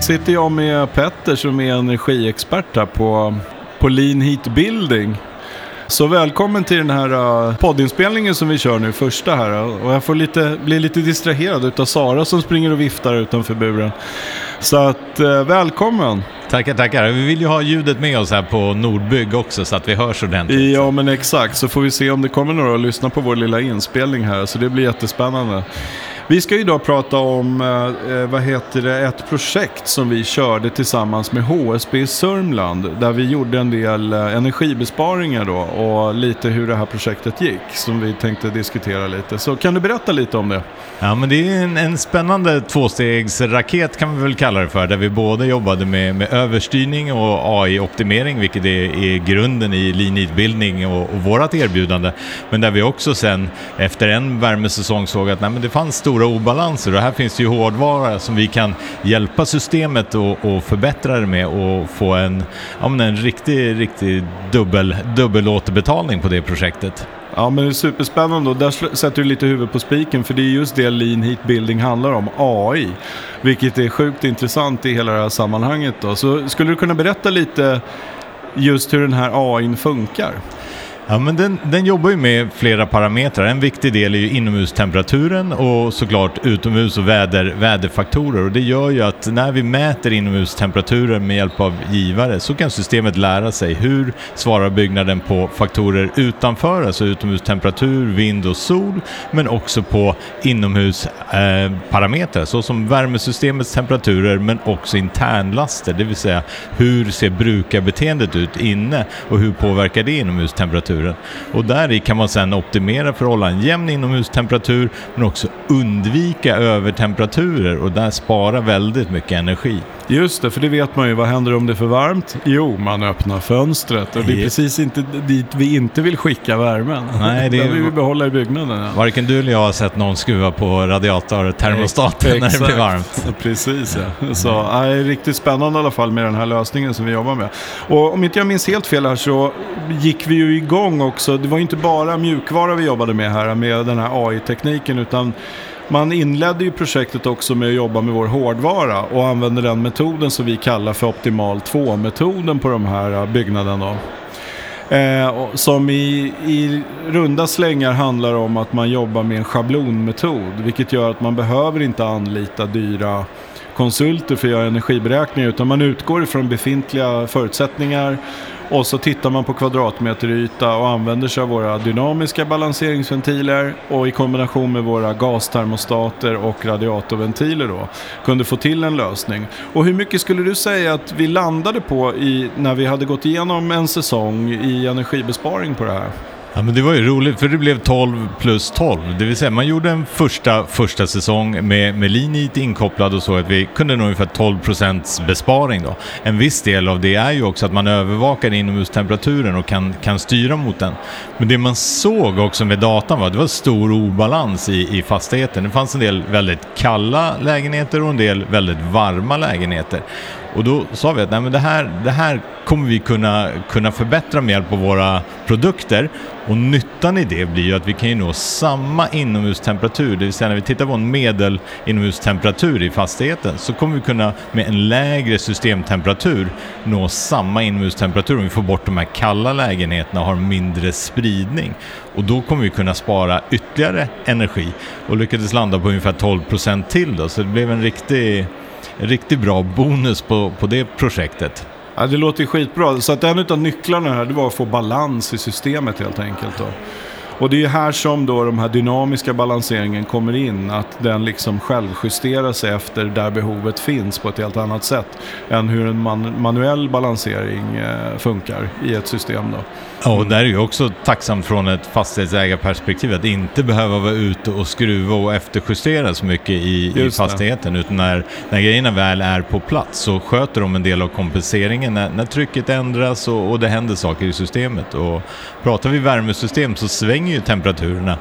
sitter jag med Petter som är energiexpert här på Lean Heat Building. Så välkommen till den här poddinspelningen som vi kör nu, första här. Och jag får bli lite distraherad utav Sara som springer och viftar utanför buren. Så att välkommen! Tackar. Vi vill ju ha ljudet med oss här på Nordbygg också så att vi hörs ordentligt. Ja, men exakt. Så får vi se om det kommer några och lyssna på vår lilla inspelning här. Så det blir jättespännande. Vi ska idag prata om ett projekt som vi körde tillsammans med HSB i Sörmland. Där vi gjorde en del energibesparingar då och lite hur det här projektet gick som vi tänkte diskutera lite. Så kan du berätta lite om det? Ja, men det är en spännande tvåstegsraket kan vi väl kalla det för. Där vi både jobbade med överstyrning och AI-optimering, vilket är grunden i Lean-utbildning och vårat erbjudande. Men där vi också sen efter en värmesäsong såg att det fanns stora obalanser och här finns det ju hårdvara som vi kan hjälpa systemet och förbättra det med och få en riktig dubbel återbetalning på det projektet. Ja, men det är superspännande och där sätter du lite huvud på spiken för det är just det Lean Heat Building handlar om, AI. Vilket är sjukt intressant i hela det här sammanhanget då. Så skulle du kunna berätta lite just hur den här AI:n funkar? Ja, men den jobbar ju med flera parametrar. En viktig del är ju inomhustemperaturen och såklart utomhus- och väderfaktorer. Och det gör ju att när vi mäter inomhustemperaturen med hjälp av givare så kan systemet lära sig hur svarar byggnaden på faktorer utanför, alltså utomhustemperatur, vind och sol, men också på inomhusparametrar såsom värmesystemets temperaturer men också internlaster, det vill säga hur ser brukarbeteendet ut inne och hur påverkar det inomhustemperaturen. Och där kan man sedan optimera för att hålla en jämn inomhustemperatur men också undvika övertemperaturer och där spara väldigt mycket energi. Just det, för det vet man ju. Vad händer om det är för varmt? Jo, man öppnar fönstret och det är precis inte dit vi inte vill skicka värmen. Nej, det vill vi behålla i byggnaden. Ja. Varken du eller jag har sett någon skruva på radiatortermostaten när det blir varmt. Precis, ja. Så det är riktigt spännande i alla fall med den här lösningen som vi jobbar med. Och om inte jag minns helt fel här så gick vi ju igång också. Det var inte bara mjukvara vi jobbade med här med den här AI-tekniken utan man inledde ju projektet också med att jobba med vår hårdvara och använde den metoden som vi kallar för optimal 2-metoden på de här byggnaderna. Som i runda slängar handlar om att man jobbar med en schablonmetod, vilket gör att man behöver inte anlita dyra konsulter för att göra energiberäkningar utan man utgår ifrån befintliga förutsättningar och så tittar man på kvadratmeteryta och använder sig av våra dynamiska balanseringsventiler och i kombination med våra gastermostater och radiatorventiler då kunde få till en lösning. Och hur mycket skulle du säga att vi landade på när vi hade gått igenom en säsong i energibesparing på det här? Ja, men det var ju roligt för det blev 12 plus 12. Det vill säga man gjorde en första säsong med Lean-Heat inkopplad och så att vi kunde nå ungefär 12% besparing då. En viss del av det är ju också att man övervakar inomhustemperaturen och kan styra mot den. Men det man såg också med datan det var stor obalans i fastigheten. Det fanns en del väldigt kalla lägenheter och en del väldigt varma lägenheter. Och då sa vi att det här kommer vi kunna förbättra med hjälp av våra produkter. Och nyttan i det blir ju att vi kan ju nå samma inomhustemperatur. Det vill säga när vi tittar på en medel inomhustemperatur i fastigheten så kommer vi kunna med en lägre systemtemperatur nå samma inomhustemperatur om vi får bort de här kalla lägenheterna och har mindre spridning. Och då kommer vi kunna spara ytterligare energi och lyckades landa på ungefär 12% till då. Så det blev en riktigt bra bonus på det projektet. Ja, det låter skitbra. Så att en av nycklarna här det var att få balans i systemet helt enkelt då. Och det är här som då de här dynamiska balanseringen kommer in. Att den liksom självjusterar sig efter där behovet finns på ett helt annat sätt än hur en manuell balansering funkar i ett system då. Ja, och där är ju också tacksamt från ett fastighetsägarperspektiv att inte behöva vara ute och skruva och efterjustera så mycket i fastigheten. Utan när grejerna väl är på plats så sköter de en del av kompenseringen när trycket ändras och det händer saker i systemet. Och pratar vi värmesystem så svänger ju temperaturerna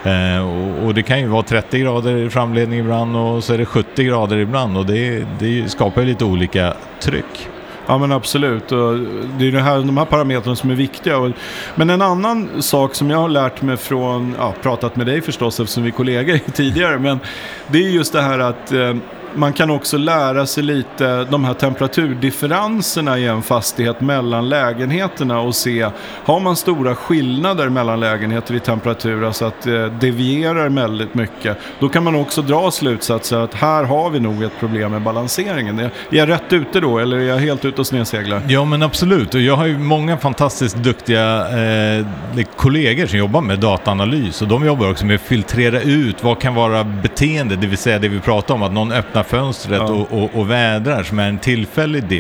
och det kan ju vara 30 grader i framledning ibland och så är det 70 grader ibland och det skapar ju lite olika tryck. Ja, men absolut. Och det är de här parametrarna som är viktiga. Men en annan sak som jag har lärt mig från, pratat med dig förstås eftersom vi är kollegor tidigare, men det är just det här att man kan också lära sig lite de här temperaturdifferenserna i en fastighet mellan lägenheterna och se, har man stora skillnader mellan lägenheter i temperatur, alltså att devierar väldigt mycket, då kan man också dra slutsatser att här har vi nog ett problem med balanseringen. Är jag rätt ute då, eller är jag helt ute och snedseglar? Ja, men absolut. Och jag har ju många fantastiskt duktiga kollegor som jobbar med dataanalys, och de jobbar också med att filtrera ut vad kan vara beteende, det vill säga det vi pratar om, att någon öppnar fönstret och vädrar som är en tillfällig dipp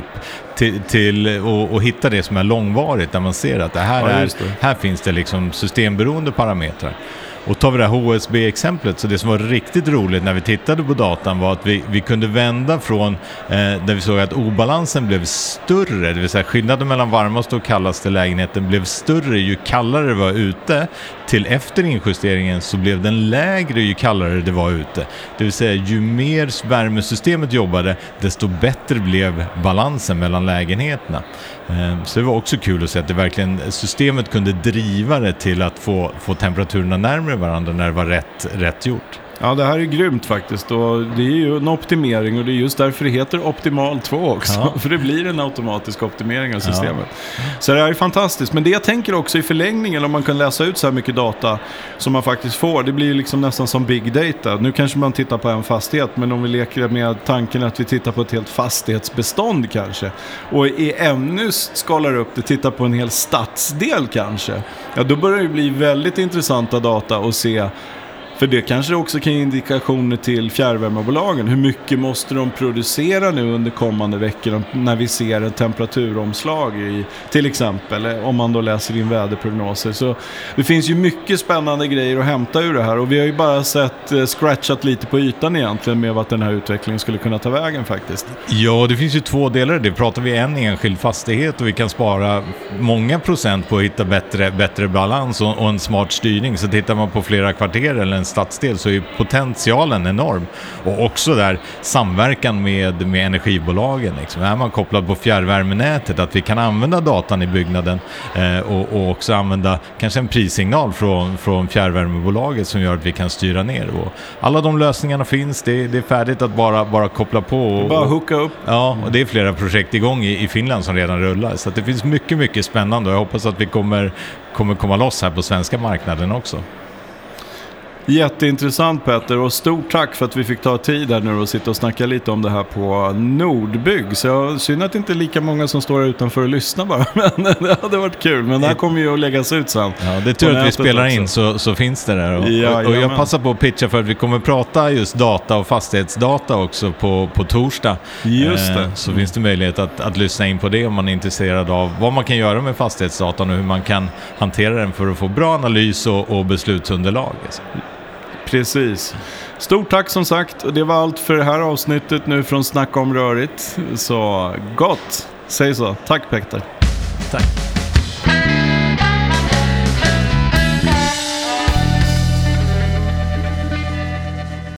till och hitta det som är långvarigt, där man ser att här finns det liksom systemberoende parametrar. Och tar vi det här HSB-exemplet, så det som var riktigt roligt när vi tittade på datan var att vi kunde vända från där vi såg att obalansen blev större, det vill säga skillnaden mellan varmaste och kallaste lägenheten blev större ju kallare det var ute, till efter injusteringen så blev den lägre ju kallare det var ute. Det vill säga ju mer värmesystemet jobbade, desto bättre blev balansen mellan lägenheterna. Så det var också kul att se att det verkligen, systemet kunde driva det till att få temperaturerna närmare varandra när det var rätt gjort. Ja, det här är grymt faktiskt, och det är ju en optimering, och det är just därför det heter Optimal 2 också, för det blir en automatisk optimering av systemet. Så det här är fantastiskt, men det jag tänker också i förlängningen, om man kan läsa ut så här mycket data som man faktiskt får, det blir ju liksom nästan som big data. Nu kanske man tittar på en fastighet, men om vi leker med tanken att vi tittar på ett helt fastighetsbestånd kanske, och i ännu skalar upp det, tittar på en hel stadsdel kanske, ja, då börjar det bli väldigt intressanta data att se. För det kanske också kan ge indikationer till fjärrvärmebolagen. Hur mycket måste de producera nu under kommande veckor när vi ser en temperaturomslag i, till exempel, om man då läser in väderprognoser. Så det finns ju mycket spännande grejer att hämta ur det här. Och vi har ju bara scratchat lite på ytan egentligen med vad den här utvecklingen skulle kunna ta vägen faktiskt. Ja, det finns ju två delar. Det pratar vi en enskild fastighet, och vi kan spara många procent på att hitta bättre balans och en smart styrning. Så tittar man på flera kvarter eller en stadsdel så är potentialen enorm, och också där samverkan med energibolagen liksom. Är man kopplad på fjärrvärmenätet, att vi kan använda datan i byggnaden och också använda kanske en prissignal från fjärrvärmebolaget som gör att vi kan styra ner, och alla de lösningarna finns. Det är färdigt att bara koppla på bara hooka upp. Ja, och det är flera projekt igång i Finland som redan rullar, så att det finns mycket spännande, och jag hoppas att vi kommer komma loss här på svenska marknaden också. Jätteintressant, Petter, och stort tack för att vi fick ta tid här nu och sitta och snacka lite om det här på Nordbygg. Så jag synd att det inte är lika många som står utanför och lyssnar bara, men det hade varit kul. Men det här kommer ju att läggas ut sen. Ja, det är tur att vi spelar in så finns det där. Och jag passar på att pitcha för att vi kommer prata just data och fastighetsdata också på torsdag. Just det. Så finns det möjlighet att lyssna in på det om man är intresserad av vad man kan göra med fastighetsdatan och hur man kan hantera den för att få bra analys och beslutsunderlag. Precis. Stort tack som sagt. Och det var allt för det här avsnittet nu från Snacka om rörigt. Så gott. Säg så. Tack, Petter. Tack.